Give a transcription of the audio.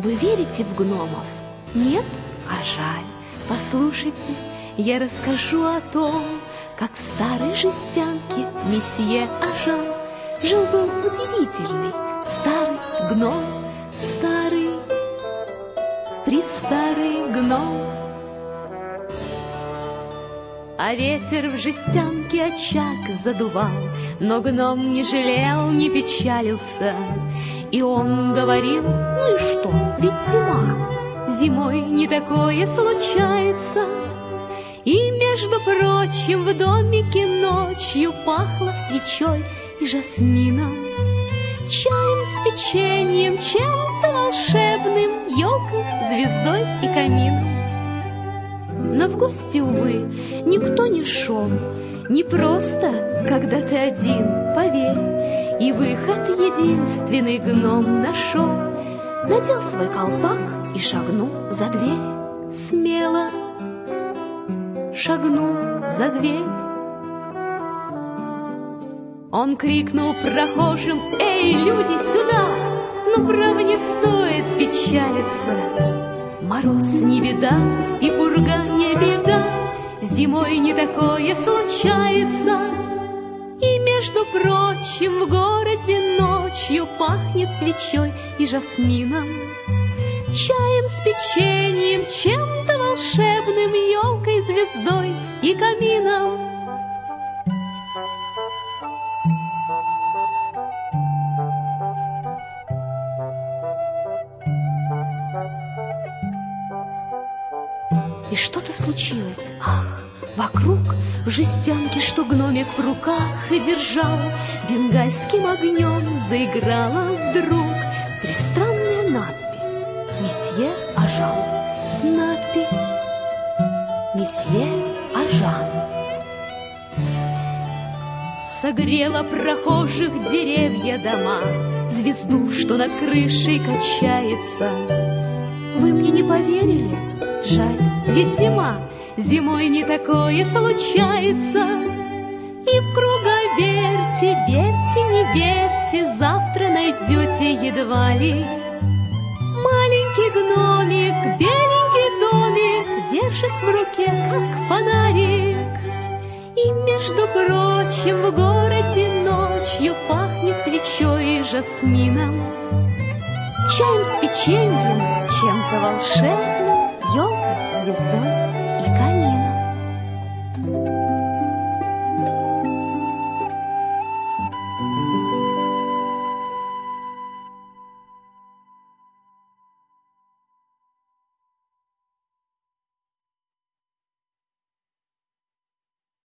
Вы верите в гномов? Нет? А жаль. Послушайте, я расскажу о том, как в старой жестянке месье Ажан жил-был удивительный старый гном, престарый гном. А ветер в жестянке очаг задувал, но гном не жалел, не печалился. И он говорил: ну и что, ведь зима, зимой не такое случается. И, между прочим, в домике ночью пахло свечой и жасмином, чаем с печеньем, чем-то волшебным, елкой, звездой и камином. Но в гости, увы, никто не шел, не просто, когда ты один, поверь. И выход единственный гном нашел, надел свой колпак и шагнул за дверь. Смело шагнул за дверь. Он крикнул прохожим: эй, люди, сюда! Ну, право, не стоит печалиться. Мороз не беда, и пурга не беда, зимой не такое случается. И, между прочим, в городе ночью пахнет свечой и жасмином, чаем с печеньем, чем-то волшебным, елкой, звездой и камином. И что-то случилось, ах, вокруг, в жестянке, что гномик в руках и держал, бенгальским огнем заиграла вдруг пристранная надпись: месье Ажан. Надпись: месье Ажан. Согрела прохожих деревья, дома, звезду, что над крышей качается. Вы мне не поверили? Жаль, ведь зима, зимой не такое случается. И в круговерте, верьте, не верьте, завтра найдете едва ли маленький гномик, беленький домик держит в руке, как фонарик. И, между прочим, в городе ночью пахнет свечой и жасмином, чаем с печеньем, чем-то волшебным, елкой, звездой